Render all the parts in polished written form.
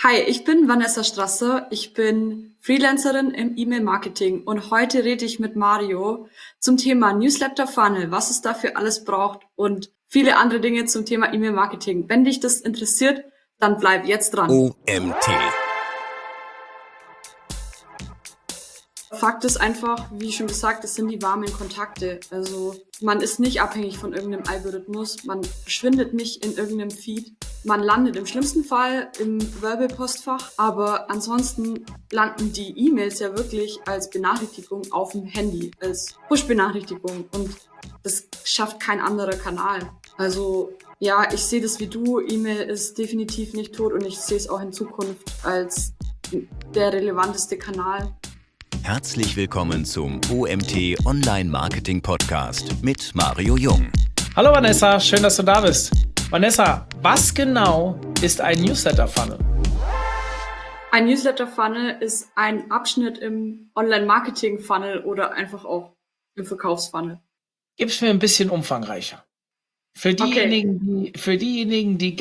Hi, ich bin Vanessa Strasser. Ich bin Freelancerin im E-Mail-Marketing und heute rede ich mit Mario zum Thema Newsletter Funnel, was es dafür alles braucht und viele andere Dinge zum Thema E-Mail-Marketing. Wenn dich das interessiert, dann bleib jetzt dran. OMT. Fakt ist einfach, wie schon gesagt, es sind die warmen Kontakte. Also man ist nicht abhängig von irgendeinem Algorithmus, man verschwindet nicht in irgendeinem Feed. Man landet im schlimmsten Fall im Werbepostfach, aber ansonsten landen die E-Mails ja wirklich als Benachrichtigung auf dem Handy, als Push-Benachrichtigung und das schafft kein anderer Kanal. Also ja, ich sehe das wie du, E-Mail ist definitiv nicht tot und ich sehe es auch in Zukunft als der relevanteste Kanal. Herzlich willkommen zum OMT Online Marketing Podcast mit Mario Jung. Hallo Vanessa, schön, dass du da bist. Vanessa, was genau ist ein Newsletter-Funnel? Ein Newsletter-Funnel ist ein Abschnitt im Online-Marketing-Funnel oder einfach auch im Verkaufsfunnel. Gib's mir ein bisschen umfangreicher. Für diejenigen, die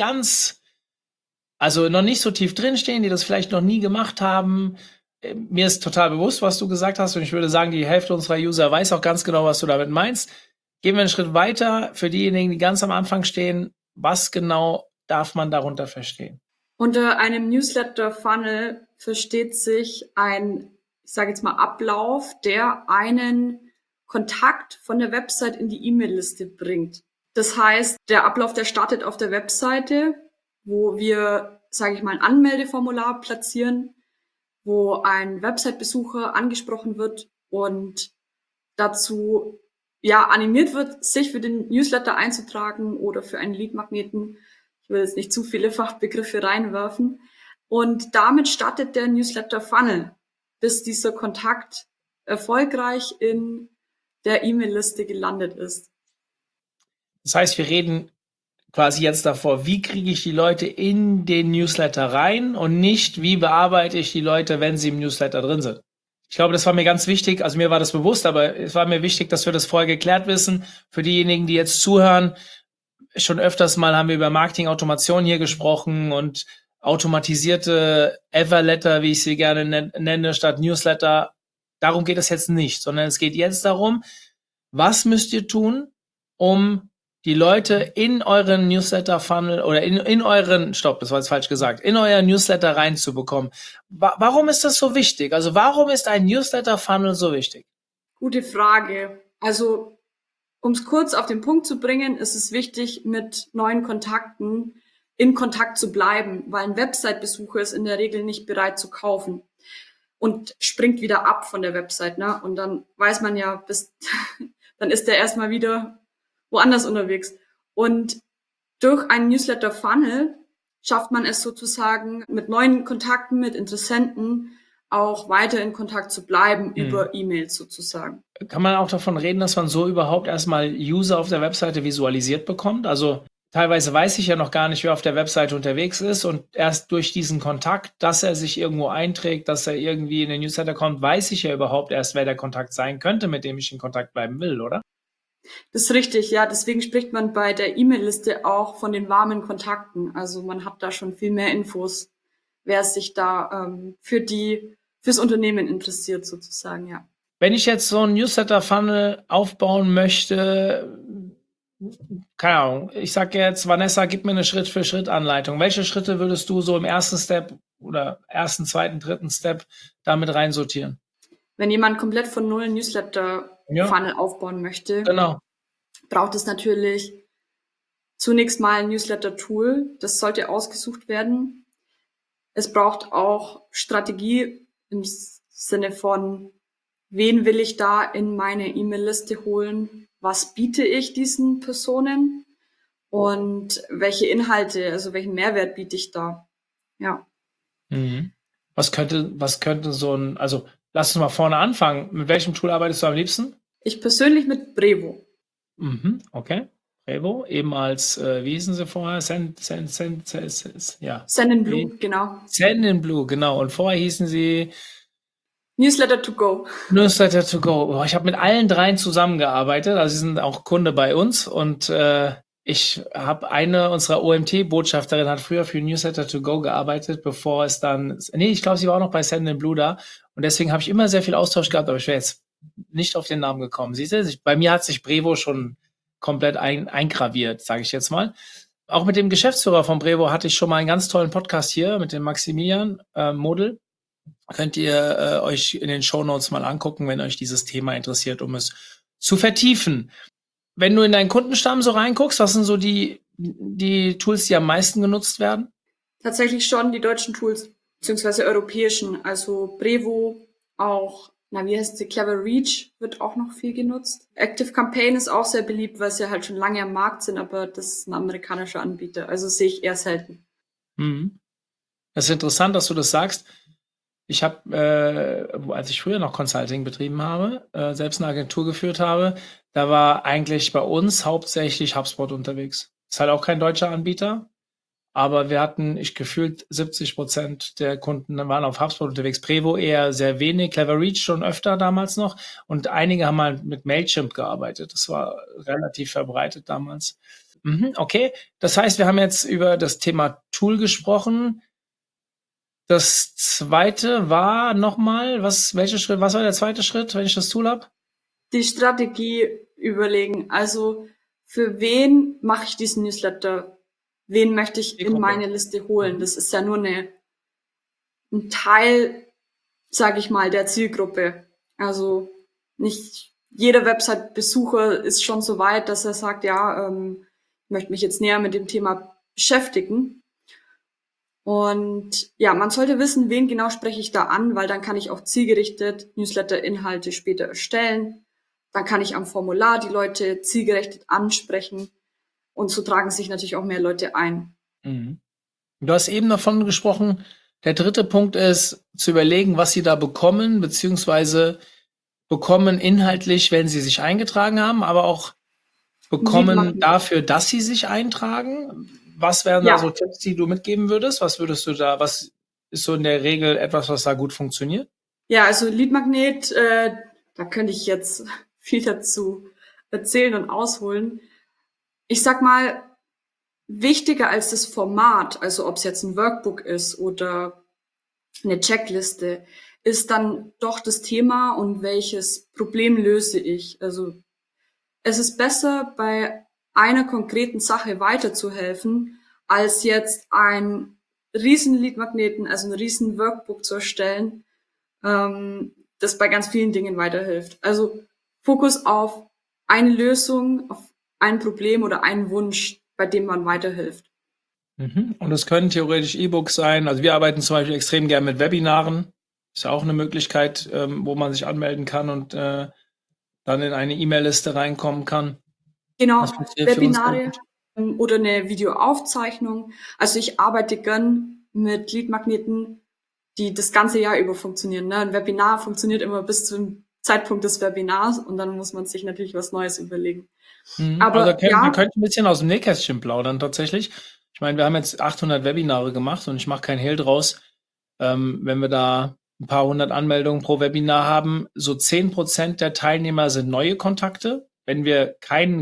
noch nicht so tief drinstehen, die das vielleicht noch nie gemacht haben. Mir ist total bewusst, was du gesagt hast, und ich würde sagen, die Hälfte unserer User weiß auch ganz genau, was du damit meinst. Gehen wir einen Schritt weiter. Für diejenigen, die ganz am Anfang stehen, was genau darf man darunter verstehen? Unter einem Newsletter-Funnel versteht sich ein, ich sage jetzt mal, Ablauf, der einen Kontakt von der Website in die E-Mail-Liste bringt. Das heißt, der Ablauf, der startet auf der Webseite, wo wir, sage ich mal, ein Anmeldeformular platzieren, wo ein Website-Besucher angesprochen wird und dazu animiert wird, sich für den Newsletter einzutragen oder für einen Lead-Magneten. Ich will jetzt nicht zu viele Fachbegriffe reinwerfen. Und damit startet der Newsletter-Funnel, bis dieser Kontakt erfolgreich in der E-Mail-Liste gelandet ist. Das heißt, wir reden quasi jetzt davor, wie kriege ich die Leute in den Newsletter rein und nicht, wie bearbeite ich die Leute, wenn sie im Newsletter drin sind. Ich glaube, das war mir ganz wichtig, also mir war das bewusst, aber es war mir wichtig, dass wir das vorher geklärt wissen. Für diejenigen, die jetzt zuhören, schon öfters mal haben wir über Marketing-Automation hier gesprochen und automatisierte Everletter, wie ich sie gerne nenne, statt Newsletter. Darum geht es jetzt nicht, sondern es geht jetzt darum, was müsst ihr tun, um die Leute in euren Newsletter-Funnel oder in euren Newsletter reinzubekommen. Warum ist das so wichtig? Also warum ist ein Newsletter-Funnel so wichtig? Gute Frage. Also um es kurz auf den Punkt zu bringen, ist es wichtig, mit neuen Kontakten in Kontakt zu bleiben, weil ein Website-Besucher ist in der Regel nicht bereit zu kaufen und springt wieder ab von der Website, ne? Und dann weiß man ja, dann ist der erstmal wieder woanders unterwegs. Und durch einen Newsletter-Funnel schafft man es sozusagen, mit neuen Kontakten, mit Interessenten auch weiter in Kontakt zu bleiben über E-Mails sozusagen. Kann man auch davon reden, dass man so überhaupt erstmal User auf der Webseite visualisiert bekommt? Also teilweise weiß ich ja noch gar nicht, wer auf der Webseite unterwegs ist, und erst durch diesen Kontakt, dass er sich irgendwo einträgt, dass er irgendwie in den Newsletter kommt, weiß ich ja überhaupt erst, wer der Kontakt sein könnte, mit dem ich in Kontakt bleiben will, oder? Das ist richtig, ja. Deswegen spricht man bei der E-Mail-Liste auch von den warmen Kontakten. Also man hat da schon viel mehr Infos, wer sich da fürs Unternehmen interessiert sozusagen, ja. Wenn ich jetzt so einen Newsletter-Funnel aufbauen möchte, keine Ahnung, ich sage jetzt, Vanessa, gib mir eine Schritt-für-Schritt-Anleitung. Welche Schritte würdest du so im ersten Step oder ersten, zweiten, dritten Step damit reinsortieren? Wenn jemand komplett von null Newsletter-Funnel aufbauen möchte, genau, braucht es natürlich zunächst mal ein Newsletter-Tool. Das sollte ausgesucht werden. Es braucht auch Strategie im Sinne von, wen will ich da in meine E-Mail-Liste holen? Was biete ich diesen Personen? Und welche Inhalte, also welchen Mehrwert biete ich da? Ja. Was könnte so ein, also lass uns mal vorne anfangen. Mit welchem Tool arbeitest du am liebsten? Ich persönlich mit Brevo. Okay. Brevo, eben als, wie hießen sie vorher? Sendinblue, genau. Sendinblue, genau. Und vorher hießen sie Newsletter to go. Newsletter to go. Ich habe mit allen dreien zusammengearbeitet. Also sie sind auch Kunde bei uns. Und Ich habe eine unserer OMT-Botschafterinnen hat früher für Newsletter to go gearbeitet, bevor es dann, nee, ich glaube, sie war auch noch bei Sendinblue da und deswegen habe ich immer sehr viel Austausch gehabt, aber ich wäre jetzt nicht auf den Namen gekommen. Siehst du, bei mir hat sich Brevo schon komplett eingraviert, sage ich jetzt mal. Auch mit dem Geschäftsführer von Brevo hatte ich schon mal einen ganz tollen Podcast hier mit dem Maximilian Model. Könnt ihr euch in den Shownotes mal angucken, wenn euch dieses Thema interessiert, um es zu vertiefen. Wenn du in deinen Kundenstamm so reinguckst, was sind so die Tools, die am meisten genutzt werden? Tatsächlich schon die deutschen Tools, beziehungsweise europäischen. Also Brevo, auch, wie heißt sie? Clever Reach wird auch noch viel genutzt. Active Campaign ist auch sehr beliebt, weil sie halt schon lange am Markt sind, aber das ist ein amerikanischer Anbieter. Also sehe ich eher selten. Mhm. Das ist interessant, dass du das sagst. Ich habe, als ich früher noch Consulting betrieben habe, selbst eine Agentur geführt habe, da war eigentlich bei uns hauptsächlich HubSpot unterwegs. Ist halt auch kein deutscher Anbieter, aber wir hatten, gefühlt 70% der Kunden waren auf HubSpot unterwegs. Prevo eher sehr wenig, Clever Reach schon öfter damals noch und einige haben halt mit Mailchimp gearbeitet. Das war relativ verbreitet damals. Okay, das heißt, wir haben jetzt über das Thema Tool gesprochen. Das zweite war nochmal, was war der zweite Schritt, wenn ich das Tool habe? Die Strategie überlegen. Also für wen mache ich diesen Newsletter? Wen möchte ich in meine Liste holen? Das ist ja nur ein Teil, sage ich mal, der Zielgruppe. Also nicht jeder Website-Besucher ist schon so weit, dass er sagt, ja, ich möchte mich jetzt näher mit dem Thema beschäftigen. Und ja, man sollte wissen, wen genau spreche ich da an, weil dann kann ich auch zielgerichtet Newsletter-Inhalte später erstellen. Dann kann ich am Formular die Leute zielgerichtet ansprechen und so tragen sich natürlich auch mehr Leute ein. Mhm. Du hast eben davon gesprochen, der dritte Punkt ist, zu überlegen, was sie da bekommen, beziehungsweise bekommen inhaltlich, wenn sie sich eingetragen haben, aber auch bekommen dafür, dass sie sich eintragen. Was wären da so Tipps, die du mitgeben würdest? Was ist so in der Regel etwas, was da gut funktioniert? Ja, also Leadmagnet, da könnte ich jetzt viel dazu erzählen und ausholen. Ich sag mal, wichtiger als das Format, also ob es jetzt ein Workbook ist oder eine Checkliste, ist dann doch das Thema und welches Problem löse ich. Also es ist besser, bei einer konkreten Sache weiterzuhelfen, als jetzt ein riesen Leadmagneten, also ein riesen Workbook zu erstellen, das bei ganz vielen Dingen weiterhilft. Also Fokus auf eine Lösung, auf ein Problem oder einen Wunsch, bei dem man weiterhilft. Und es können theoretisch E-Books sein. Also wir arbeiten zum Beispiel extrem gern mit Webinaren. Ist ja auch eine Möglichkeit, wo man sich anmelden kann und dann in eine E-Mail-Liste reinkommen kann. Genau, Webinare oder eine Videoaufzeichnung. Also ich arbeite gern mit Leadmagneten, die das ganze Jahr über funktionieren. Ne? Ein Webinar funktioniert immer bis zum Zeitpunkt des Webinars und dann muss man sich natürlich was Neues überlegen. Aber also wir können ein bisschen aus dem Nähkästchen plaudern tatsächlich. Ich meine, wir haben jetzt 800 Webinare gemacht und ich mache kein Hehl draus. Wenn wir da ein paar hundert Anmeldungen pro Webinar haben, so 10% der Teilnehmer sind neue Kontakte, wenn wir keine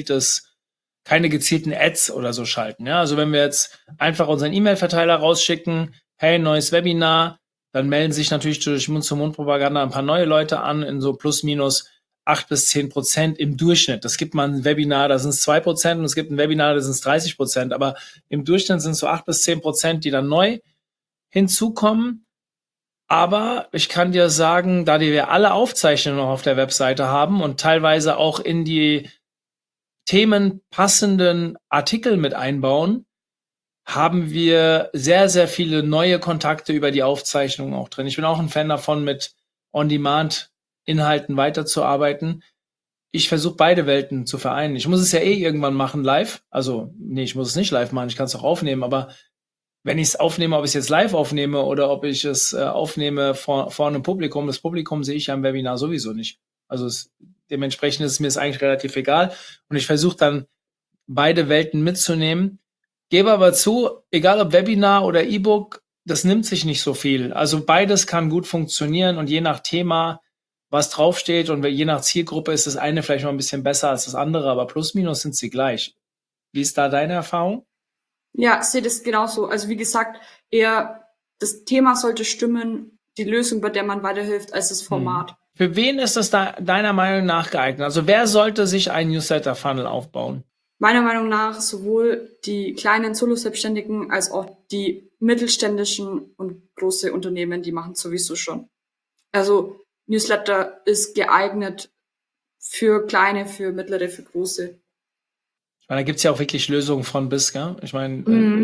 gezielten Ads oder so schalten. Ja? Also wenn wir jetzt einfach unseren E-Mail-Verteiler rausschicken, hey, neues Webinar, dann melden sich natürlich durch Mund-zu-Mund-Propaganda ein paar neue Leute an in so plus minus 8-10% im Durchschnitt. Es gibt mal ein Webinar, da sind es 2% und es gibt ein Webinar, da sind es 30%, aber im Durchschnitt sind es so 8-10%, die dann neu hinzukommen. Aber ich kann dir sagen, da wir alle Aufzeichnungen noch auf der Webseite haben und teilweise auch in die Themen passenden Artikel mit einbauen, haben wir sehr, sehr viele neue Kontakte über die Aufzeichnungen auch drin. Ich bin auch ein Fan davon, mit On-Demand-Inhalten weiterzuarbeiten. Ich versuche beide Welten zu vereinen. Ich muss es ja irgendwann machen live. Also, nee, ich muss es nicht live machen, ich kann es auch aufnehmen, aber wenn ich es aufnehme, ob ich es jetzt live aufnehme oder ob ich es aufnehme vor einem Publikum, das Publikum sehe ich ja im Webinar sowieso nicht. Also dementsprechend ist es mir eigentlich relativ egal. Und ich versuche dann beide Welten mitzunehmen. Gebe aber zu, egal ob Webinar oder E-Book, das nimmt sich nicht so viel. Also beides kann gut funktionieren und je nach Thema, was draufsteht und je nach Zielgruppe ist das eine vielleicht mal ein bisschen besser als das andere, aber plus minus sind sie gleich. Wie ist da deine Erfahrung? Ja, ich sehe das genauso. Also wie gesagt, eher das Thema sollte stimmen, die Lösung, bei der man weiterhilft, als das Format. Für wen ist das da deiner Meinung nach geeignet? Also wer sollte sich einen Newsletter-Funnel aufbauen? Meiner Meinung nach sowohl die kleinen Solo-Selbstständigen als auch die mittelständischen und große Unternehmen, die machen sowieso schon. Also Newsletter ist geeignet für kleine, für mittlere, für große. Ich meine, da gibt's ja auch wirklich Lösungen von bis, gell? Ich meine,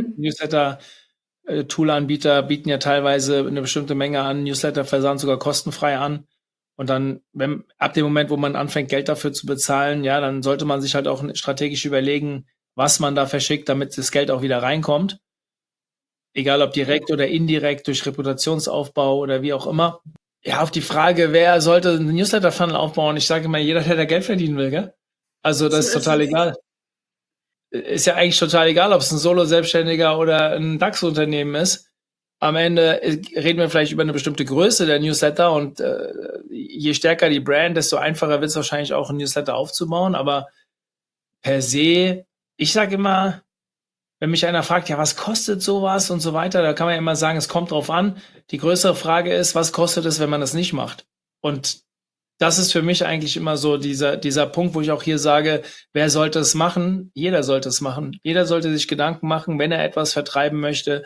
Newsletter-Tool-Anbieter bieten ja teilweise eine bestimmte Menge an Newsletter-Versand sogar kostenfrei an. Und dann, ab dem Moment, wo man anfängt, Geld dafür zu bezahlen, ja, dann sollte man sich halt auch strategisch überlegen, was man da verschickt, damit das Geld auch wieder reinkommt. Egal ob direkt oder indirekt, durch Reputationsaufbau oder wie auch immer. Ja, auf die Frage, wer sollte einen Newsletter-Funnel aufbauen? Ich sage immer, jeder, der da Geld verdienen will, gell? Also das ist total egal. Ist ja eigentlich total egal, ob es ein Solo-Selbstständiger oder ein DAX-Unternehmen ist. Am Ende reden wir vielleicht über eine bestimmte Größe der Newsletter und je stärker die Brand, desto einfacher wird es wahrscheinlich auch, ein Newsletter aufzubauen. Aber per se, ich sage immer, wenn mich einer fragt, ja, was kostet sowas und so weiter, da kann man ja immer sagen, es kommt drauf an. Die größere Frage ist, was kostet es, wenn man das nicht macht? Und das ist für mich eigentlich immer so dieser Punkt, wo ich auch hier sage, wer sollte es machen? Jeder sollte es machen. Jeder sollte sich Gedanken machen, wenn er etwas vertreiben möchte.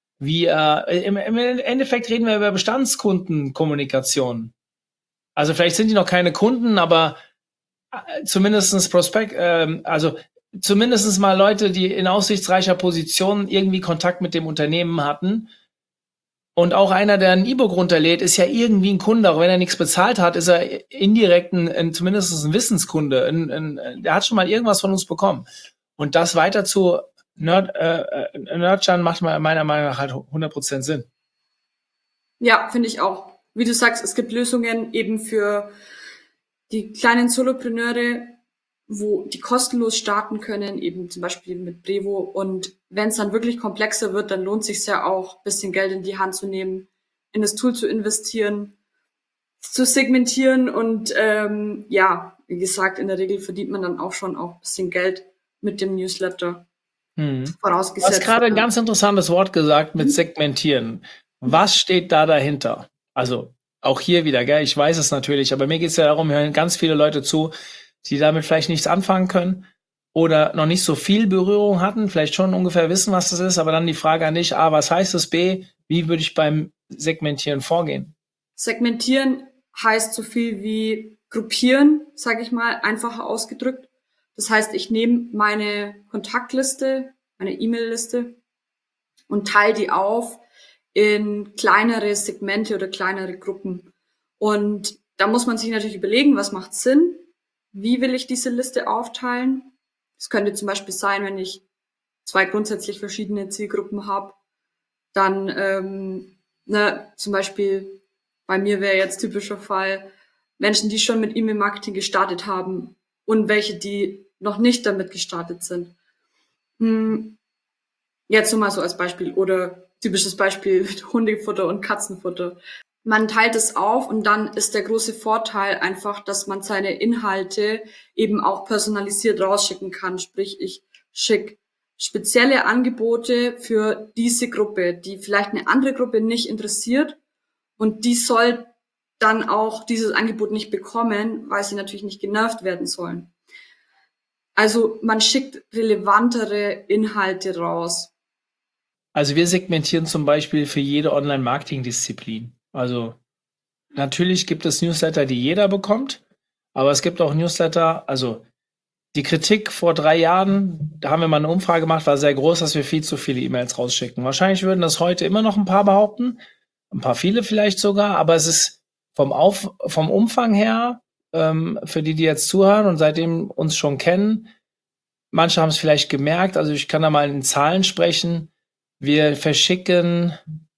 Im Endeffekt reden wir über Bestandskundenkommunikation. Also vielleicht sind die noch keine Kunden, aber zumindestens zumindest mal Leute, die in aussichtsreicher Position irgendwie Kontakt mit dem Unternehmen hatten. Und auch einer, der ein E-Book runterlädt, ist ja irgendwie ein Kunde. Auch wenn er nichts bezahlt hat, ist er indirekt zumindest ein Wissenskunde. Der hat schon mal irgendwas von uns bekommen. Und das weiter zu nurturen macht meiner Meinung nach halt 100% Sinn. Ja, finde ich auch. Wie du sagst, es gibt Lösungen eben für die kleinen Solopreneure, wo die kostenlos starten können, eben zum Beispiel mit Brevo. Und wenn es dann wirklich komplexer wird, dann lohnt es sich ja auch, ein bisschen Geld in die Hand zu nehmen, in das Tool zu investieren, zu segmentieren. Und wie gesagt, in der Regel verdient man dann auch schon ein bisschen Geld mit dem Newsletter. Vorausgesetzt. Du hast gerade ein ganz interessantes Wort gesagt mit segmentieren. Was steht da dahinter? Also auch hier wieder, gell? Ich weiß es natürlich, aber mir geht es ja darum, hören ganz viele Leute zu, die damit vielleicht nichts anfangen können oder noch nicht so viel Berührung hatten, vielleicht schon ungefähr wissen, was das ist, aber dann die Frage an dich, A, was heißt das? B, wie würde ich beim Segmentieren vorgehen? Segmentieren heißt so viel wie gruppieren, sage ich mal, einfacher ausgedrückt. Das heißt, ich nehme meine Kontaktliste, meine E-Mail-Liste und teile die auf in kleinere Segmente oder kleinere Gruppen. Und da muss man sich natürlich überlegen, was macht Sinn? Wie will ich diese Liste aufteilen? Es könnte zum Beispiel sein, wenn ich 2 grundsätzlich verschiedene Zielgruppen habe, dann zum Beispiel bei mir wäre jetzt typischer Fall Menschen, die schon mit E-Mail-Marketing gestartet haben und welche, die noch nicht damit gestartet sind. Jetzt nur mal so als Beispiel oder typisches Beispiel mit Hundefutter und Katzenfutter. Man teilt es auf und dann ist der große Vorteil einfach, dass man seine Inhalte eben auch personalisiert rausschicken kann. Sprich, ich schicke spezielle Angebote für diese Gruppe, die vielleicht eine andere Gruppe nicht interessiert und die soll dann auch dieses Angebot nicht bekommen, weil sie natürlich nicht genervt werden sollen. Also man schickt relevantere Inhalte raus. Also wir segmentieren zum Beispiel für jede Online-Marketing-Disziplin. Also natürlich gibt es Newsletter, die jeder bekommt, aber es gibt auch Newsletter, also die Kritik vor 3 Jahren, da haben wir mal eine Umfrage gemacht, war sehr groß, dass wir viel zu viele E-Mails rausschicken. Wahrscheinlich würden das heute immer noch ein paar behaupten, ein paar viele vielleicht sogar, aber es ist vom Umfang her, für die jetzt zuhören und seitdem uns schon kennen, manche haben es vielleicht gemerkt, also ich kann da mal in Zahlen sprechen, wir verschicken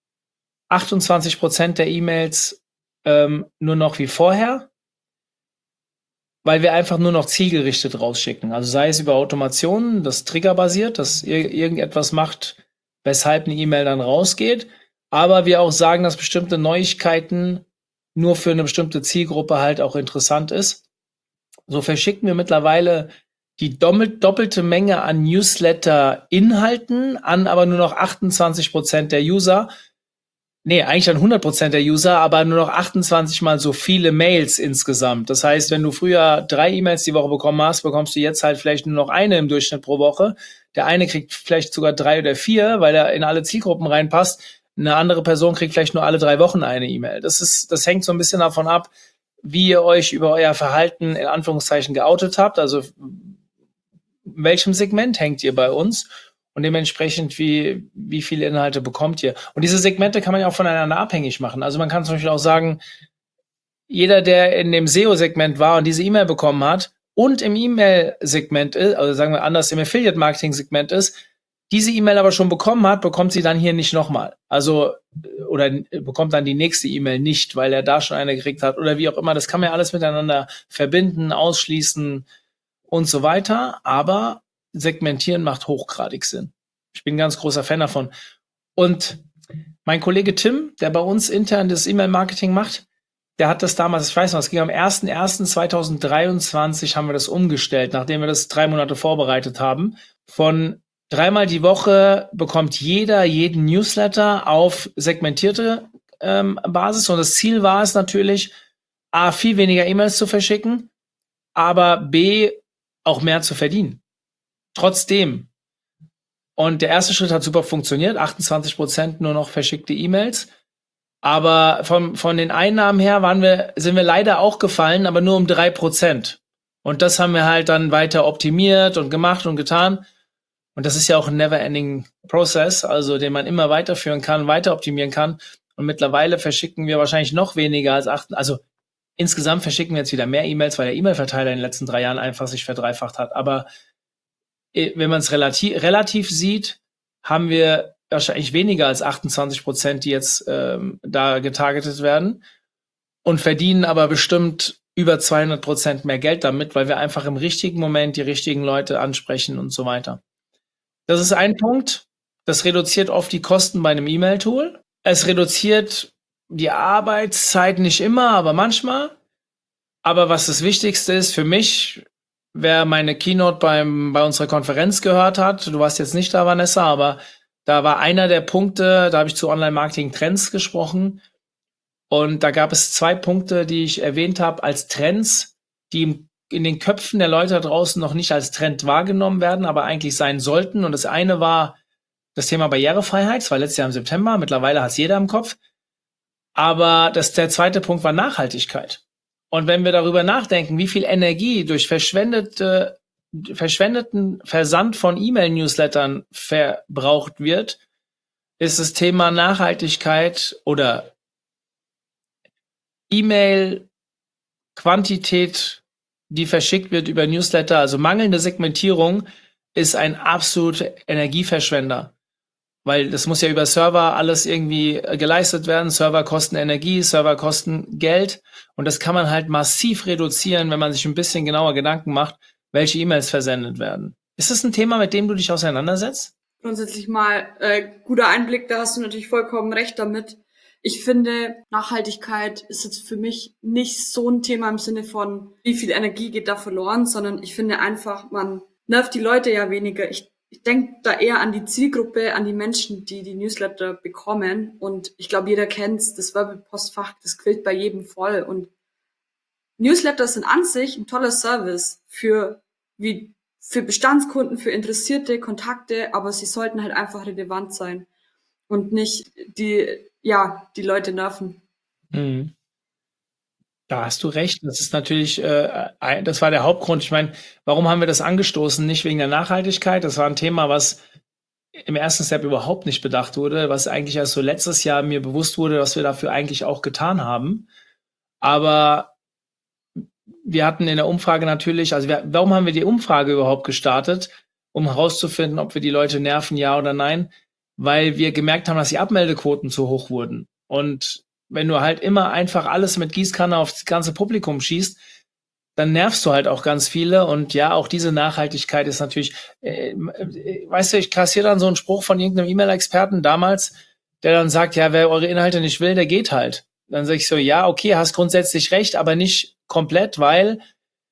28% der E-Mails nur noch wie vorher, weil wir einfach nur noch zielgerichtet rausschicken. Also sei es über Automationen, das triggerbasiert, dass irgendetwas macht, weshalb eine E-Mail dann rausgeht, aber wir auch sagen, dass bestimmte Neuigkeiten nur für eine bestimmte Zielgruppe halt auch interessant ist. So verschicken wir mittlerweile die doppelte Menge an Newsletter-Inhalten an aber nur noch 28% der User. Nee, eigentlich dann 100% der User, aber nur noch 28 mal so viele Mails insgesamt. Das heißt, wenn du früher 3 E-Mails die Woche bekommen hast, bekommst du jetzt halt vielleicht nur noch eine im Durchschnitt pro Woche. Der eine kriegt vielleicht sogar 3 oder 4, weil er in alle Zielgruppen reinpasst. Eine andere Person kriegt vielleicht nur alle 3 Wochen eine E-Mail. Das hängt so ein bisschen davon ab, wie ihr euch über euer Verhalten in Anführungszeichen geoutet habt. Also in welchem Segment hängt ihr bei uns? Und dementsprechend, wie viele Inhalte bekommt ihr? Und diese Segmente kann man ja auch voneinander abhängig machen. Also man kann zum Beispiel auch sagen, jeder, der in dem SEO-Segment war und diese E-Mail bekommen hat und im E-Mail-Segment ist, also sagen wir anders, im Affiliate-Marketing-Segment ist, diese E-Mail aber schon bekommen hat, bekommt sie dann hier nicht nochmal. Also, oder bekommt dann die nächste E-Mail nicht, weil er da schon eine gekriegt hat oder wie auch immer. Das kann man ja alles miteinander verbinden, ausschließen und so weiter. Aber Segmentieren macht hochgradig Sinn. Ich bin ein ganz großer Fan davon. Und mein Kollege Tim, der bei uns intern das E-Mail-Marketing macht, der hat das damals, ich weiß noch, es ging am 01.01.2023 haben wir das umgestellt, nachdem wir das 3 Monate vorbereitet haben. Von 3-mal die Woche bekommt jeder jeden Newsletter auf segmentierte Basis. Und das Ziel war es natürlich, A, viel weniger E-Mails zu verschicken, aber B, auch mehr zu verdienen. Trotzdem. Und der erste Schritt hat super funktioniert, 28% nur noch verschickte E-Mails. Aber von den Einnahmen her sind wir leider auch gefallen, aber nur um 3%. Und das haben wir halt dann weiter optimiert und gemacht und getan. Und das ist ja auch ein never-ending Process, also den man immer weiterführen kann, weiter optimieren kann. Und mittlerweile verschicken wir wahrscheinlich noch weniger als 8. Also insgesamt verschicken wir jetzt wieder mehr E-Mails, weil der E-Mail-Verteiler in den letzten 3 Jahren einfach sich verdreifacht hat. Aber wenn man es relativ sieht, haben wir wahrscheinlich weniger als 28%, die jetzt da getargetet werden und verdienen aber bestimmt über 200% mehr Geld damit, weil wir einfach im richtigen Moment die richtigen Leute ansprechen und so weiter. Das ist ein Punkt. Das reduziert oft die Kosten bei einem E-Mail-Tool. Es reduziert die Arbeitszeit nicht immer, aber manchmal. Aber was das Wichtigste ist für mich, wer meine Keynote bei unserer Konferenz gehört hat, du warst jetzt nicht da, Vanessa, aber da war einer der Punkte, da habe ich zu Online-Marketing-Trends gesprochen und da gab es 2 Punkte, die ich erwähnt habe als Trends, die in den Köpfen der Leute da draußen noch nicht als Trend wahrgenommen werden, aber eigentlich sein sollten. Und das eine war das Thema Barrierefreiheit, das war letztes Jahr im September, mittlerweile hat es jeder im Kopf. Aber der zweite Punkt war Nachhaltigkeit. Und wenn wir darüber nachdenken, wie viel Energie durch verschwendeten Versand von E-Mail-Newslettern verbraucht wird, ist das Thema Nachhaltigkeit oder E-Mail-Quantität, die verschickt wird über Newsletter, also mangelnde Segmentierung, ist ein absoluter Energieverschwender. Weil das muss ja über Server alles irgendwie geleistet werden. Server kosten Energie, Server kosten Geld. Und das kann man halt massiv reduzieren, wenn man sich ein bisschen genauer Gedanken macht, welche E-Mails versendet werden. Ist das ein Thema, mit dem du dich auseinandersetzt? Grundsätzlich mal guter Einblick, da hast du natürlich vollkommen recht damit. Ich finde, Nachhaltigkeit ist jetzt für mich nicht so ein Thema im Sinne von, wie viel Energie geht da verloren, sondern ich finde einfach, man nervt die Leute ja weniger. Ich denke da eher an die Zielgruppe, an die Menschen, die die Newsletter bekommen. Und ich glaube, jeder kennt's, das Werbepostfach, das quillt bei jedem voll. Und Newsletter sind an sich ein toller Service für Bestandskunden, für interessierte Kontakte, aber sie sollten halt einfach relevant sein und nicht die Leute nerven. Mhm. Da hast du recht. Das ist natürlich, das war der Hauptgrund. Ich meine, warum haben wir das angestoßen? Nicht wegen der Nachhaltigkeit. Das war ein Thema, was im ersten Step überhaupt nicht bedacht wurde, was eigentlich erst so letztes Jahr mir bewusst wurde, was wir dafür eigentlich auch getan haben. Aber wir hatten in der Umfrage natürlich, warum haben wir die Umfrage überhaupt gestartet? Um herauszufinden, ob wir die Leute nerven, ja oder nein. Weil wir gemerkt haben, dass die Abmeldequoten zu hoch wurden. Und wenn du halt immer einfach alles mit Gießkanne aufs ganze Publikum schießt, dann nervst du halt auch ganz viele. Und ja, auch diese Nachhaltigkeit ist natürlich, weißt du, ich kassiere dann so einen Spruch von irgendeinem E-Mail-Experten damals, der dann sagt, ja, wer eure Inhalte nicht will, der geht halt. Dann sage ich so, ja, okay, hast grundsätzlich recht, aber nicht komplett, weil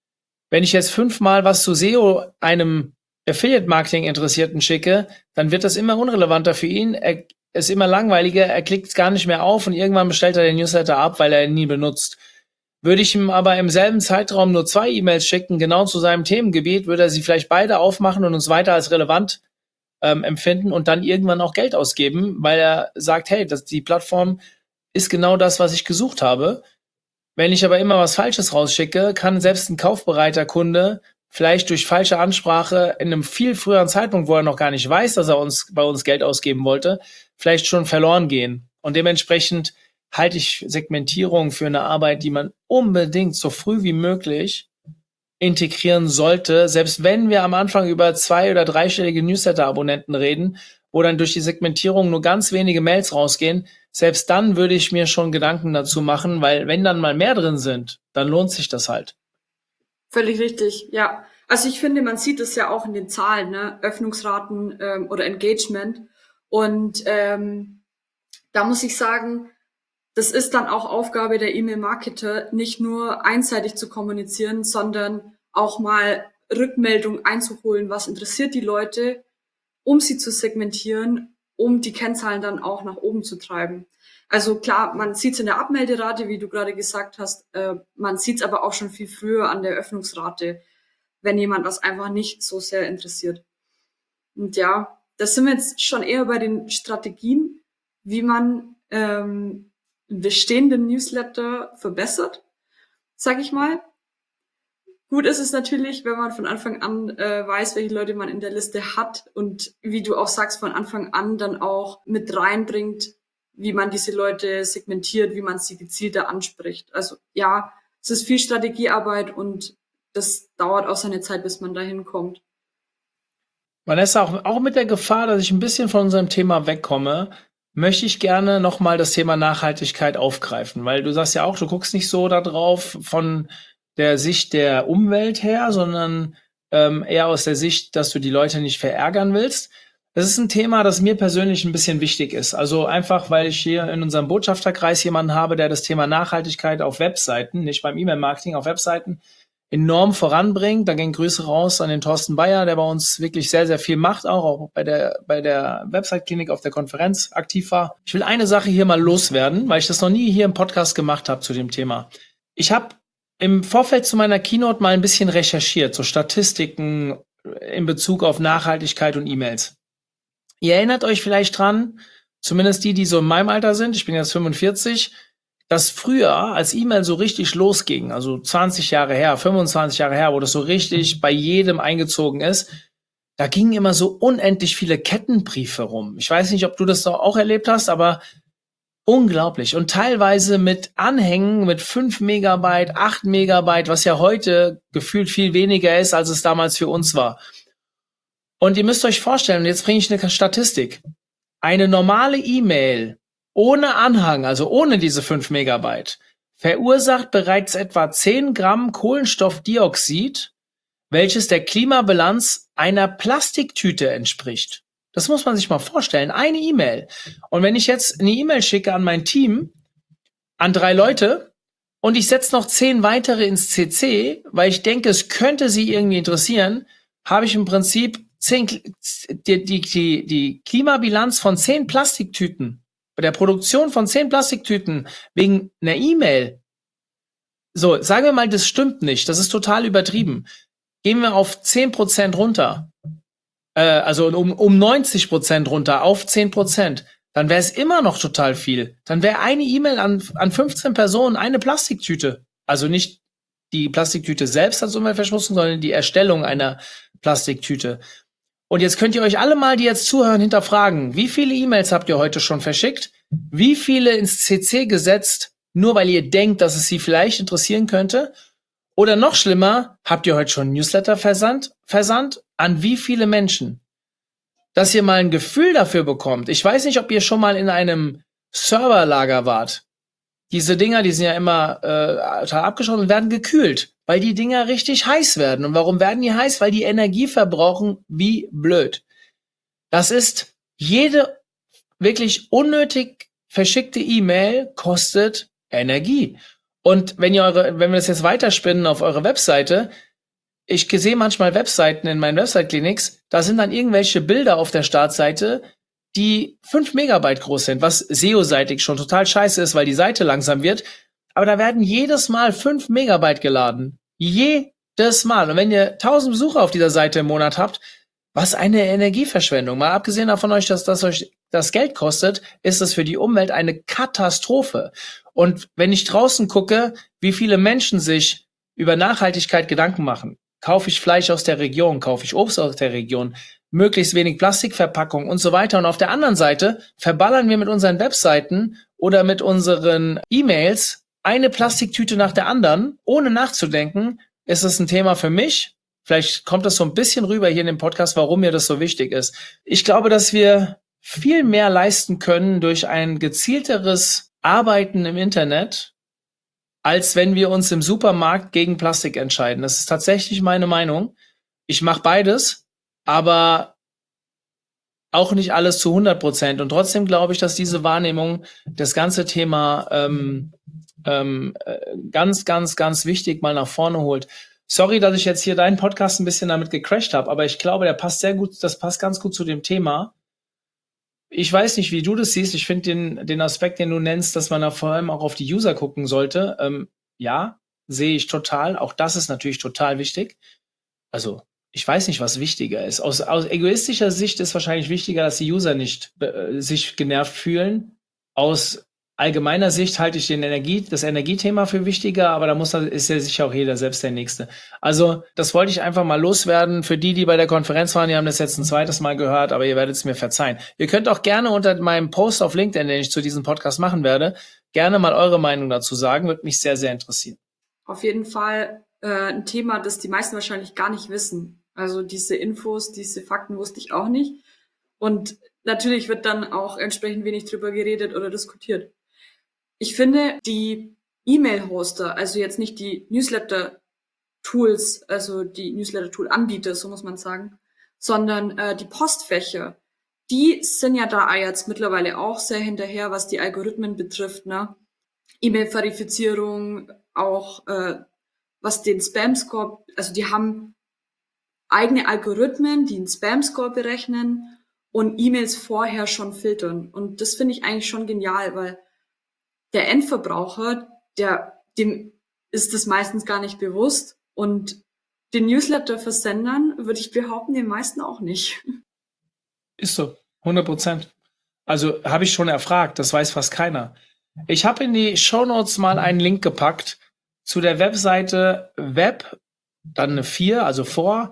Wenn ich jetzt 5-mal was zu SEO einem Affiliate-Marketing-Interessierten schicke, dann wird das immer unrelevanter für ihn. Er ist immer langweiliger, er klickt gar nicht mehr auf und irgendwann bestellt er den Newsletter ab, weil er ihn nie benutzt. Würde ich ihm aber im selben Zeitraum nur 2 E-Mails schicken, genau zu seinem Themengebiet, würde er sie vielleicht beide aufmachen und uns weiter als relevant empfinden und dann irgendwann auch Geld ausgeben, weil er sagt, hey, die Plattform ist genau das, was ich gesucht habe. Wenn ich aber immer was Falsches rausschicke, kann selbst ein kaufbereiter Kunde vielleicht durch falsche Ansprache in einem viel früheren Zeitpunkt, wo er noch gar nicht weiß, dass er bei uns Geld ausgeben wollte, vielleicht schon verloren gehen. Und dementsprechend halte ich Segmentierung für eine Arbeit, die man unbedingt so früh wie möglich integrieren sollte, selbst wenn wir am Anfang über 2- oder 3-stellige Newsletter-Abonnenten reden, wo dann durch die Segmentierung nur ganz wenige Mails rausgehen, selbst dann würde ich mir schon Gedanken dazu machen, weil wenn dann mal mehr drin sind, dann lohnt sich das halt. Völlig richtig, ja. Also ich finde, man sieht es ja auch in den Zahlen, ne? Öffnungsraten oder Engagement. Und da muss ich sagen, das ist dann auch Aufgabe der E-Mail-Marketer, nicht nur einseitig zu kommunizieren, sondern auch mal Rückmeldung einzuholen, was interessiert die Leute, um sie zu segmentieren, um die Kennzahlen dann auch nach oben zu treiben. Also klar, man sieht es in der Abmelderate, wie du gerade gesagt hast, man sieht es aber auch schon viel früher an der Öffnungsrate, wenn jemand das einfach nicht so sehr interessiert. Und ja, das sind wir jetzt schon eher bei den Strategien, wie man bestehenden Newsletter verbessert, sag ich mal. Gut ist es natürlich, wenn man von Anfang an weiß, welche Leute man in der Liste hat und wie du auch sagst, von Anfang an dann auch mit reinbringt, wie man diese Leute segmentiert, wie man sie gezielter anspricht. Also ja, es ist viel Strategiearbeit und das dauert auch seine Zeit, bis man dahin kommt. Vanessa, auch mit der Gefahr, dass ich ein bisschen von unserem Thema wegkomme, möchte ich gerne nochmal das Thema Nachhaltigkeit aufgreifen, weil du sagst ja auch, du guckst nicht so da drauf von der Sicht der Umwelt her, sondern eher aus der Sicht, dass du die Leute nicht verärgern willst. Das ist ein Thema, das mir persönlich ein bisschen wichtig ist. Also einfach, weil ich hier in unserem Botschafterkreis jemanden habe, der das Thema Nachhaltigkeit auf Webseiten, nicht beim E-Mail-Marketing, auf Webseiten enorm voranbringt. Da gehen Grüße raus an den Thorsten Bayer, der bei uns wirklich sehr, sehr viel macht, auch bei der Website-Klinik auf der Konferenz aktiv war. Ich will eine Sache hier mal loswerden, weil ich das noch nie hier im Podcast gemacht habe zu dem Thema. Ich habe im Vorfeld zu meiner Keynote mal ein bisschen recherchiert, so Statistiken in Bezug auf Nachhaltigkeit und E-Mails. Ihr erinnert euch vielleicht dran, zumindest die so in meinem Alter sind, ich bin jetzt 45, dass früher, als E-Mail so richtig losging, also 20 Jahre her, 25 Jahre her, wo das so richtig bei jedem eingezogen ist, da gingen immer so unendlich viele Kettenbriefe rum. Ich weiß nicht, ob du das auch erlebt hast, aber unglaublich. Und teilweise mit Anhängen mit 5 Megabyte, 8 Megabyte, was ja heute gefühlt viel weniger ist, als es damals für uns war. Und ihr müsst euch vorstellen, jetzt bringe ich eine Statistik. Eine normale E-Mail ohne Anhang, also ohne diese 5 Megabyte, verursacht bereits etwa 10 Gramm Kohlenstoffdioxid, welches der Klimabilanz einer Plastiktüte entspricht. Das muss man sich mal vorstellen. Eine E-Mail. Und wenn ich jetzt eine E-Mail schicke an mein Team, an 3 Leute, und ich setze noch 10 weitere ins CC, weil ich denke, es könnte sie irgendwie interessieren, habe ich im Prinzip die Klimabilanz von 10 Plastiktüten, bei der Produktion von 10 Plastiktüten wegen einer E-Mail. So, sagen wir mal, das stimmt nicht. Das ist total übertrieben. Gehen wir auf 10% runter. Also um 90% runter auf 10%. Dann wäre es immer noch total viel. Dann wäre eine E-Mail an 15 Personen eine Plastiktüte. Also nicht die Plastiktüte selbst als Umweltverschmutzung, sondern die Erstellung einer Plastiktüte. Und jetzt könnt ihr euch alle mal, die jetzt zuhören, hinterfragen, wie viele E-Mails habt ihr heute schon verschickt? Wie viele ins CC gesetzt, nur weil ihr denkt, dass es sie vielleicht interessieren könnte? Oder noch schlimmer, habt ihr heute schon Newsletter versandt? An wie viele Menschen? Dass ihr mal ein Gefühl dafür bekommt. Ich weiß nicht, ob ihr schon mal in einem Serverlager wart. Diese Dinger, die sind ja immer total abgeschottet und werden gekühlt, weil die Dinger richtig heiß werden. Und warum werden die heiß? Weil die Energie verbrauchen wie blöd. Das ist, jede wirklich unnötig verschickte E-Mail kostet Energie. Und wenn wir das jetzt weiterspinnen auf eure Webseite, ich sehe manchmal Webseiten in meinen Website-Clinics, da sind dann irgendwelche Bilder auf der Startseite, die 5 Megabyte groß sind, was SEO-seitig schon total scheiße ist, weil die Seite langsam wird. Aber da werden jedes Mal 5 Megabyte geladen. Jedes Mal. Und wenn ihr 1000 Besucher auf dieser Seite im Monat habt, was eine Energieverschwendung. Mal abgesehen davon euch, dass das euch das Geld kostet, ist es für die Umwelt eine Katastrophe. Und wenn ich draußen gucke, wie viele Menschen sich über Nachhaltigkeit Gedanken machen, kaufe ich Fleisch aus der Region, kaufe ich Obst aus der Region, möglichst wenig Plastikverpackung und so weiter. Und auf der anderen Seite verballern wir mit unseren Webseiten oder mit unseren E-Mails eine Plastiktüte nach der anderen, ohne nachzudenken. Ist es ein Thema für mich? Vielleicht kommt das so ein bisschen rüber hier in dem Podcast, warum mir das so wichtig ist. Ich glaube, dass wir viel mehr leisten können durch ein gezielteres Arbeiten im Internet, als wenn wir uns im Supermarkt gegen Plastik entscheiden. Das ist tatsächlich meine Meinung. Ich mache beides, aber auch nicht alles zu 100%. Und trotzdem glaube ich, dass diese Wahrnehmung das ganze Thema ganz, ganz, ganz wichtig mal nach vorne holt. Sorry, dass ich jetzt hier deinen Podcast ein bisschen damit gecrashed habe, aber ich glaube, das passt ganz gut zu dem Thema. Ich weiß nicht, wie du das siehst. Ich finde den Aspekt, den du nennst, dass man da vor allem auch auf die User gucken sollte. Ja, sehe ich total. Auch das ist natürlich total wichtig. Also, ich weiß nicht, was wichtiger ist. Aus egoistischer Sicht ist wahrscheinlich wichtiger, dass die User nicht sich genervt fühlen. Aus allgemeiner Sicht halte ich das Energiethema für wichtiger, aber ist ja sicher auch jeder selbst der Nächste. Also, das wollte ich einfach mal loswerden. Für die bei der Konferenz waren, die haben das jetzt ein zweites Mal gehört, aber ihr werdet es mir verzeihen. Ihr könnt auch gerne unter meinem Post auf LinkedIn, den ich zu diesem Podcast machen werde, gerne mal eure Meinung dazu sagen. Würde mich sehr, sehr interessieren. Auf jeden Fall ein Thema, das die meisten wahrscheinlich gar nicht wissen. Also diese Infos, diese Fakten wusste ich auch nicht. Und natürlich wird dann auch entsprechend wenig drüber geredet oder diskutiert. Ich finde, die E-Mail-Hoster, also jetzt nicht die Newsletter-Tools, also die Newsletter-Tool-Anbieter, so muss man sagen, sondern die Postfächer, die sind ja da jetzt mittlerweile auch sehr hinterher, was die Algorithmen betrifft, ne? E-Mail-Verifizierung, auch was den Spam-Score, also die haben eigene Algorithmen, die einen Spam-Score berechnen und E-Mails vorher schon filtern. Und das finde ich eigentlich schon genial, weil der Endverbraucher, dem ist das meistens gar nicht bewusst. Und den Newsletter-Versendern würde ich behaupten, den meisten auch nicht. Ist so, 100%. Also habe ich schon erfragt, das weiß fast keiner. Ich habe in die Shownotes mal einen Link gepackt zu der Webseite web, dann eine 4, also vor,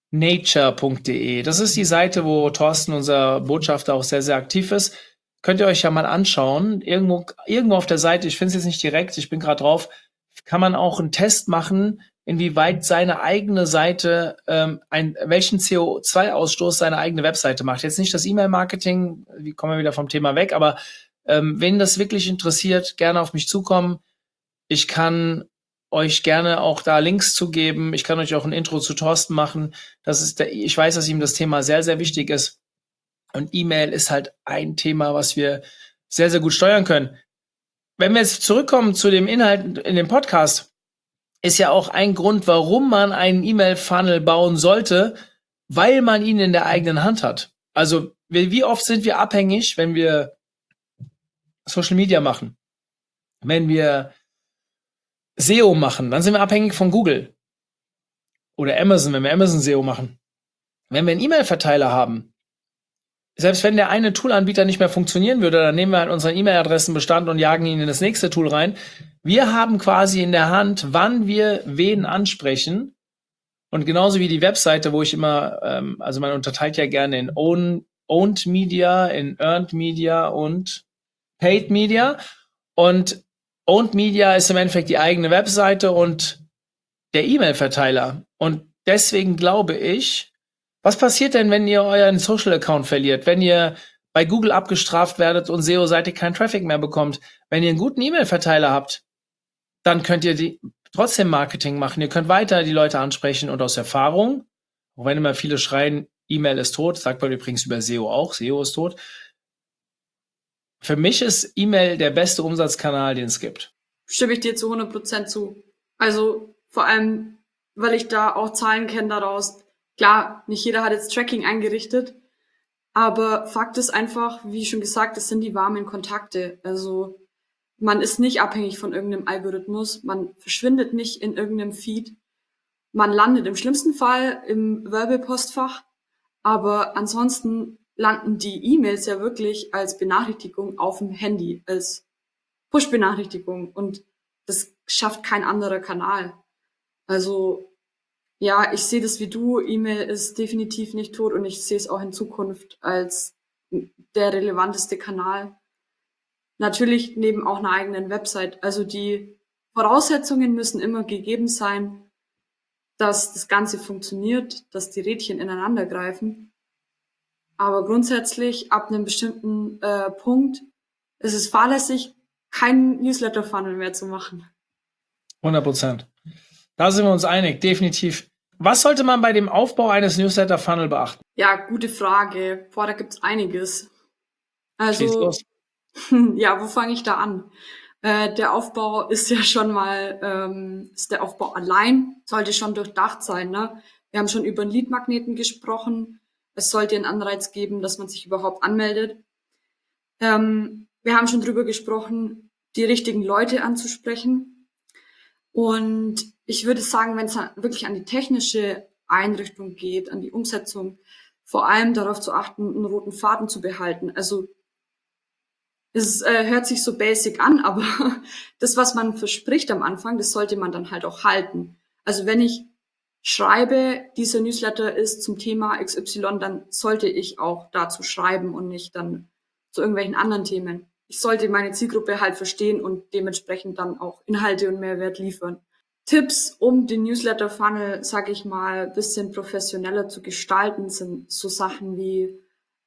nature.de. Das ist die Seite, wo Thorsten, unser Botschafter, auch sehr, sehr aktiv ist. Könnt ihr euch ja mal anschauen. Irgendwo auf der Seite, ich finde es jetzt nicht direkt, ich bin gerade drauf, kann man auch einen Test machen, inwieweit seine eigene Seite, welchen CO2-Ausstoß seine eigene Webseite macht. Jetzt nicht das E-Mail-Marketing, wie kommen wir wieder vom Thema weg, aber wenn das wirklich interessiert, gerne auf mich zukommen. Ich kann euch gerne auch da Links zu geben. Ich kann euch auch ein Intro zu Thorsten machen. Ich weiß, dass ihm das Thema sehr, sehr wichtig ist. Und E-Mail ist halt ein Thema, was wir sehr, sehr gut steuern können. Wenn wir jetzt zurückkommen zu dem Inhalt in dem Podcast, ist ja auch ein Grund, warum man einen E-Mail-Funnel bauen sollte, weil man ihn in der eigenen Hand hat. Also wie oft sind wir abhängig, wenn wir Social Media machen? Wenn wir SEO machen, dann sind wir abhängig von Google. Oder Amazon, wenn wir Amazon SEO machen. Wenn wir einen E-Mail-Verteiler haben, selbst wenn der eine Toolanbieter nicht mehr funktionieren würde, dann nehmen wir halt unseren E-Mail-Adressenbestand und jagen ihn in das nächste Tool rein. Wir haben quasi in der Hand, wann wir wen ansprechen. Und genauso wie die Webseite, wo ich immer, also man unterteilt ja gerne in Owned Media, in Earned Media und Paid Media. Und Owned Media ist im Endeffekt die eigene Webseite und der E-Mail-Verteiler. Und deswegen glaube ich, was passiert denn, wenn ihr euren Social-Account verliert? Wenn ihr bei Google abgestraft werdet und SEO-seitig keinen Traffic mehr bekommt? Wenn ihr einen guten E-Mail-Verteiler habt, dann könnt ihr trotzdem Marketing machen. Ihr könnt weiter die Leute ansprechen und aus Erfahrung, auch wenn immer viele schreien, E-Mail ist tot, sagt man übrigens über SEO auch, SEO ist tot. Für mich ist E-Mail der beste Umsatzkanal, den es gibt. Stimme ich dir zu 100% zu. Also vor allem weil ich da auch Zahlen kenne daraus. Klar, nicht jeder hat jetzt Tracking eingerichtet, aber Fakt ist einfach, wie schon gesagt, es sind die warmen Kontakte. Also man ist nicht abhängig von irgendeinem Algorithmus, man verschwindet nicht in irgendeinem Feed. Man landet im schlimmsten Fall im Werbepostfach, aber ansonsten landen die E-Mails ja wirklich als Benachrichtigung auf dem Handy, als Push-Benachrichtigung, und das schafft kein anderer Kanal. Also ja, ich sehe das wie du. E-Mail ist definitiv nicht tot und ich sehe es auch in Zukunft als der relevanteste Kanal. Natürlich neben auch einer eigenen Website. Also die Voraussetzungen müssen immer gegeben sein, dass das Ganze funktioniert, dass die Rädchen ineinander greifen. Aber grundsätzlich ab einem bestimmten Punkt ist es fahrlässig, keinen Newsletter-Funnel mehr zu machen. 100%. Da sind wir uns einig, definitiv. Was sollte man bei dem Aufbau eines Newsletter-Funnel beachten? Ja, gute Frage. Boah, da gibt's einiges. Schieß Also, los. ja, wo fange ich da an? Der Aufbau ist ja schon mal, ist der Aufbau allein, sollte schon durchdacht sein, ne? Wir haben schon über einen Lead-Magneten gesprochen. Es sollte einen Anreiz geben, dass man sich überhaupt anmeldet. Wir haben schon drüber gesprochen, die richtigen Leute anzusprechen. Und ich würde sagen, wenn es wirklich an die technische Einrichtung geht, an die Umsetzung, vor allem darauf zu achten, einen roten Faden zu behalten. Also es hört sich so basic an, aber das, was man verspricht am Anfang, das sollte man dann halt auch halten. Also wenn ich schreibe, dieser Newsletter ist zum Thema XY, dann sollte ich auch dazu schreiben und nicht dann zu irgendwelchen anderen Themen. Ich sollte meine Zielgruppe halt verstehen und dementsprechend dann auch Inhalte und Mehrwert liefern. Tipps, um den Newsletter-Funnel, sag ich mal, bisschen professioneller zu gestalten, sind so Sachen wie,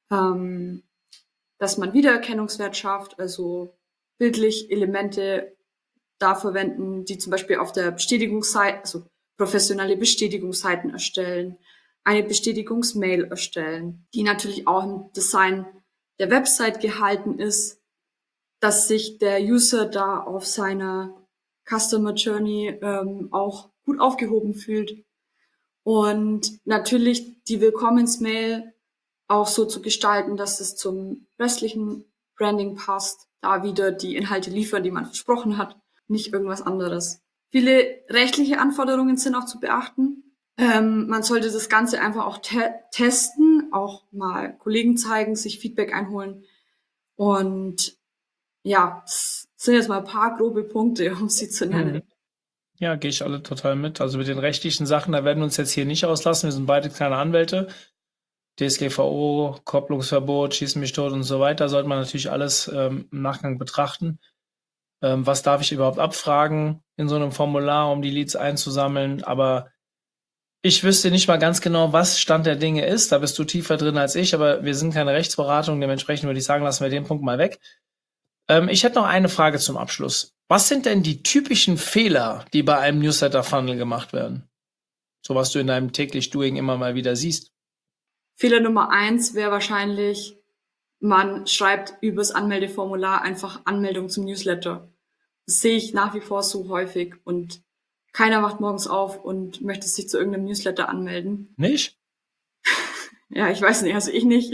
dass man Wiedererkennungswert schafft, also bildlich Elemente da verwenden, die zum Beispiel auf der Bestätigungsseite, also professionelle Bestätigungsseiten erstellen, eine Bestätigungsmail erstellen, die natürlich auch im Design der Website gehalten ist, dass sich der User da auf seiner Customer Journey auch gut aufgehoben fühlt. Und natürlich die Willkommensmail auch so zu gestalten, dass es zum restlichen Branding passt, da wieder die Inhalte liefern, die man versprochen hat, nicht irgendwas anderes. Viele rechtliche Anforderungen sind auch zu beachten. Man sollte das Ganze einfach auch testen, auch mal Kollegen zeigen, sich Feedback einholen. Und ja, das sind jetzt mal ein paar grobe Punkte, um sie zu nennen. Ja, gehe ich alle total mit. Also mit den rechtlichen Sachen, da werden wir uns jetzt hier nicht auslassen. Wir sind beide kleine Anwälte. DSGVO, Kopplungsverbot, Schieß mich tot und so weiter, sollte man natürlich alles im Nachgang betrachten. Was darf ich überhaupt abfragen in so einem Formular, um die Leads einzusammeln? Aber ich wüsste nicht mal ganz genau, was Stand der Dinge ist. Da bist du tiefer drin als ich, aber wir sind keine Rechtsberatung. Dementsprechend würde ich sagen, lassen wir den Punkt mal weg. Ich hätte noch eine Frage zum Abschluss. Was sind denn die typischen Fehler, die bei einem Newsletter-Funnel gemacht werden? So was du in deinem täglich Doing immer mal wieder siehst. Fehler Nummer 1 wäre wahrscheinlich, man schreibt übers Anmeldeformular einfach Anmeldung zum Newsletter. Das sehe ich nach wie vor so häufig und keiner wacht morgens auf und möchte sich zu irgendeinem Newsletter anmelden. Nicht? Ja, ich weiß nicht, also ich nicht.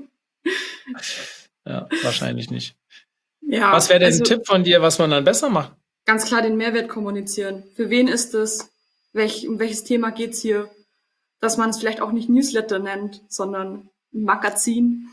Ja, wahrscheinlich nicht. Ja, Was wäre denn also ein Tipp von dir, was man dann besser macht? ganz klar den Mehrwert kommunizieren. Für wen ist es? Um welches Thema geht's hier? Dass man es vielleicht auch nicht Newsletter nennt, sondern ein Magazin.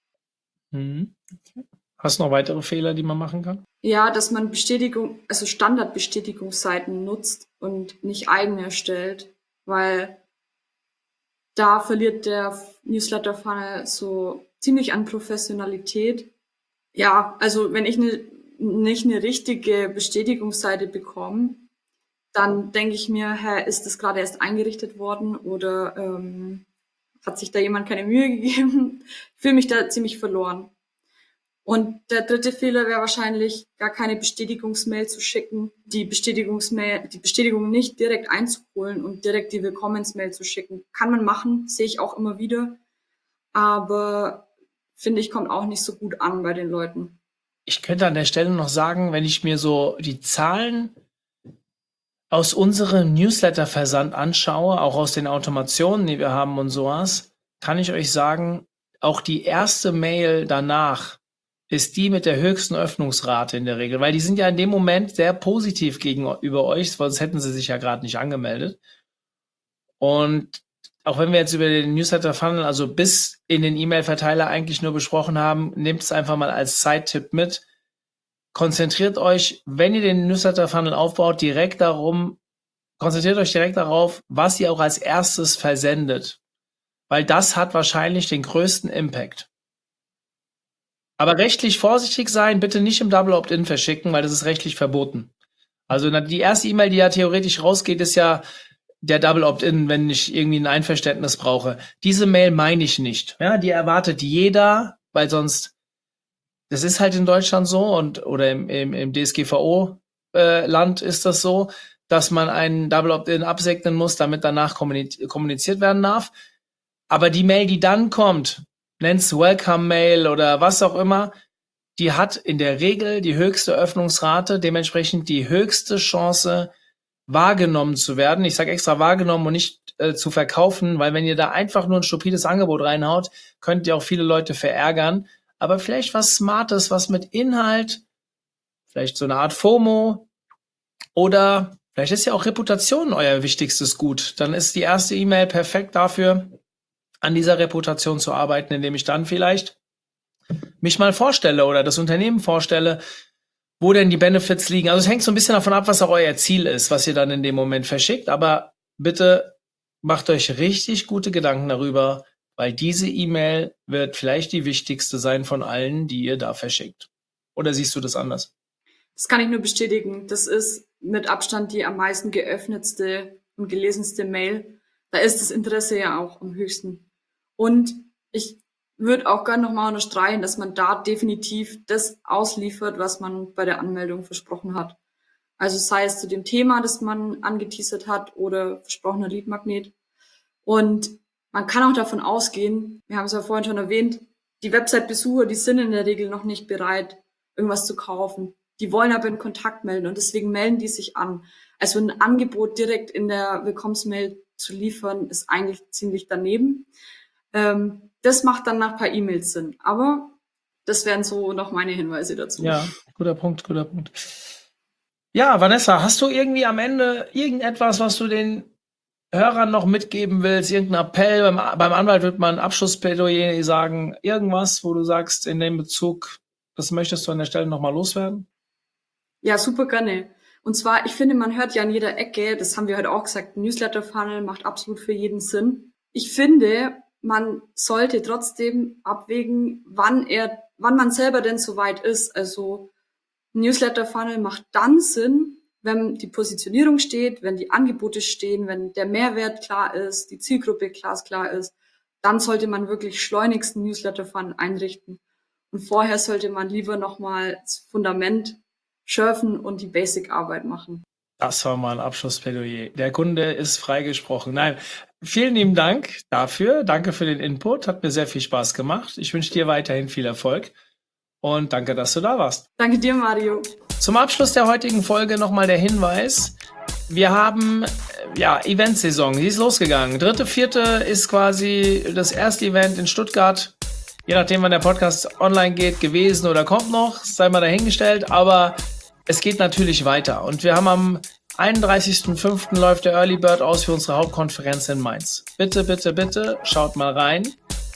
Hast du noch weitere Fehler, die man machen kann? Ja, dass man also Standardbestätigungsseiten nutzt und nicht eigene erstellt, weil da verliert der Newsletter-Funnel so ziemlich an Professionalität. Ja, also wenn ich nicht eine richtige Bestätigungsseite bekomme, dann denke ich mir, ist das gerade erst eingerichtet worden oder hat sich da jemand keine Mühe gegeben? Ich fühle mich da ziemlich verloren. Und der dritte Fehler wäre wahrscheinlich, gar keine Bestätigungsmail zu schicken, die Bestätigung nicht direkt einzuholen und direkt die Willkommensmail zu schicken. Kann man machen, sehe ich auch immer wieder, aber finde ich, kommt auch nicht so gut an bei den Leuten. Ich könnte an der Stelle noch sagen, wenn ich mir so die Zahlen aus unserem Newsletter-Versand anschaue, auch aus den Automationen, die wir haben und sowas, kann ich euch sagen, auch die erste Mail danach ist die mit der höchsten Öffnungsrate in der Regel, weil die sind ja in dem Moment sehr positiv gegenüber euch, sonst hätten sie sich ja gerade nicht angemeldet. Und auch wenn wir jetzt über den Newsletter-Funnel, also bis in den E-Mail-Verteiler eigentlich nur besprochen haben, nehmt es einfach mal als Side-Tipp mit. Konzentriert euch, wenn ihr den Newsletter-Funnel aufbaut, konzentriert euch direkt darauf, was ihr auch als erstes versendet. Weil das hat wahrscheinlich den größten Impact. Aber rechtlich vorsichtig sein, bitte nicht im Double Opt-in verschicken, weil das ist rechtlich verboten. Also die erste E-Mail, die ja theoretisch rausgeht, ist ja der Double Opt-in, wenn ich irgendwie ein Einverständnis brauche. Diese Mail meine ich nicht. Ja, die erwartet jeder, weil sonst, das ist halt in Deutschland so oder im DSGVO-Land ist das so, dass man einen Double Opt-in absegnen muss, damit danach kommuniziert werden darf. Aber die Mail, die dann kommt, nennt's Welcome-Mail oder was auch immer, die hat in der Regel die höchste Öffnungsrate, dementsprechend die höchste Chance, wahrgenommen zu werden. Ich sage extra wahrgenommen und nicht zu verkaufen, weil wenn ihr da einfach nur ein stupides Angebot reinhaut, könnt ihr auch viele Leute verärgern. Aber vielleicht was Smartes, was mit Inhalt, vielleicht so eine Art FOMO oder vielleicht ist ja auch Reputation euer wichtigstes Gut. Dann ist die erste E-Mail perfekt dafür, an dieser Reputation zu arbeiten, indem ich dann vielleicht mich mal vorstelle oder das Unternehmen vorstelle, wo denn die Benefits liegen. Also es hängt so ein bisschen davon ab, was auch euer Ziel ist, was ihr dann in dem Moment verschickt. Aber bitte macht euch richtig gute Gedanken darüber, weil diese E-Mail wird vielleicht die wichtigste sein von allen, die ihr da verschickt. Oder siehst du das anders? Das kann ich nur bestätigen. Das ist mit Abstand die am meisten geöffnetste und gelesenste Mail. Da ist das Interesse ja auch am höchsten. Und ich würde auch gerne nochmal unterstreichen, dass man da definitiv das ausliefert, was man bei der Anmeldung versprochen hat. Also sei es zu dem Thema, das man angeteasert hat oder versprochener Leadmagnet. Und man kann auch davon ausgehen, wir haben es ja vorhin schon erwähnt, die Website-Besucher, die sind in der Regel noch nicht bereit, irgendwas zu kaufen. Die wollen aber in Kontakt melden und deswegen melden die sich an. Also ein Angebot direkt in der Willkommensmail zu liefern, ist eigentlich ziemlich daneben. Das macht dann nach ein paar E-Mails Sinn. Aber das wären so noch meine Hinweise dazu. Ja, guter Punkt. Ja, Vanessa, hast du irgendwie am Ende irgendetwas, was du den Hörern noch mitgeben willst? Irgendein Appell? Beim Anwalt wird man ein Abschlussplädoyer sagen. Irgendwas, wo du sagst, in dem Bezug, das möchtest du an der Stelle nochmal loswerden? Ja, super gerne. Und zwar, ich finde, man hört ja an jeder Ecke, das haben wir heute auch gesagt, Newsletter-Funnel macht absolut für jeden Sinn. Ich finde, man sollte trotzdem abwägen, wann man selber denn soweit ist. Also Newsletter-Funnel macht dann Sinn, wenn die Positionierung steht, wenn die Angebote stehen, wenn der Mehrwert klar ist, die Zielgruppe klar ist. Dann sollte man wirklich schleunigst einen Newsletter-Funnel einrichten. Und vorher sollte man lieber nochmal das Fundament schürfen und die Basic-Arbeit machen. Das war mal ein Abschlussplädoyer. Der Kunde ist freigesprochen. Nein, vielen lieben Dank dafür. Danke für den Input. Hat mir sehr viel Spaß gemacht. Ich wünsche dir weiterhin viel Erfolg und danke, dass du da warst. Danke dir, Mario. Zum Abschluss der heutigen Folge nochmal der Hinweis. Wir haben Eventsaison, die ist losgegangen. 3.4. ist quasi das erste Event in Stuttgart. Je nachdem, wann der Podcast online geht, gewesen oder kommt noch, sei mal dahingestellt. Aber es geht natürlich weiter. Und wir haben am 31.05. läuft der Early Bird aus für unsere Hauptkonferenz in Mainz. Bitte, schaut mal rein.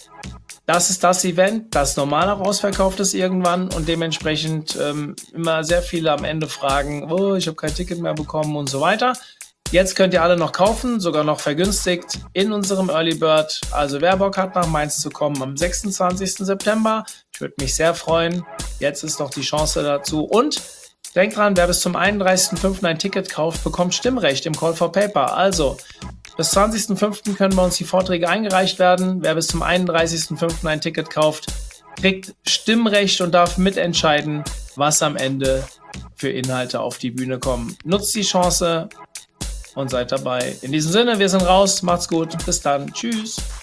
Das ist das Event, das normal auch ausverkauft ist irgendwann und dementsprechend immer sehr viele am Ende fragen, oh, ich habe kein Ticket mehr bekommen und so weiter. Jetzt könnt ihr alle noch kaufen, sogar noch vergünstigt in unserem Early Bird. Also wer Bock hat, nach Mainz zu kommen am 26. September, ich würde mich sehr freuen. Jetzt ist noch die Chance dazu. Und denkt dran, wer bis zum 31.05. ein Ticket kauft, bekommt Stimmrecht im Call for Paper. Also bis 20.05. können bei uns die Vorträge eingereicht werden. Wer bis zum 31.05. ein Ticket kauft, kriegt Stimmrecht und darf mitentscheiden, was am Ende für Inhalte auf die Bühne kommen. Nutzt die Chance und seid dabei. In diesem Sinne, wir sind raus. Macht's gut. Bis dann. Tschüss.